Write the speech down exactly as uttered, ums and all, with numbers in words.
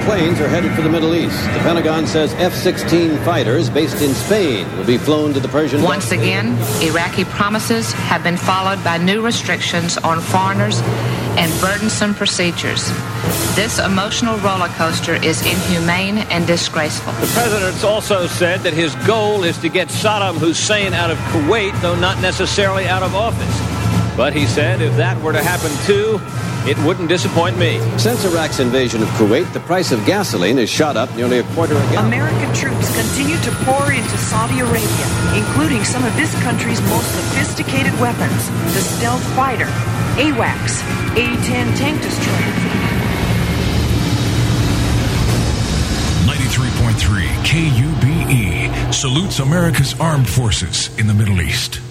planes are headed for the Middle East. The Pentagon says F sixteen fighters based in Spain will be flown to the Persian Gulf. Once again, Iraqi promises have been followed by new restrictions on foreigners and burdensome procedures. This emotional roller coaster is inhumane and disgraceful. The president's also said that his goal is to get Saddam Hussein out of Kuwait, though not necessarily out of office. But he said if that were to happen too, it wouldn't disappoint me. Since Iraq's invasion of Kuwait, the price of gasoline has shot up nearly a quarter a gallon. American troops continue to pour into Saudi Arabia, including some of this country's most sophisticated weapons, the stealth fighter, AWACS, A ten tank destroyers. ninety-three point three K U B E salutes America's armed forces in the Middle East.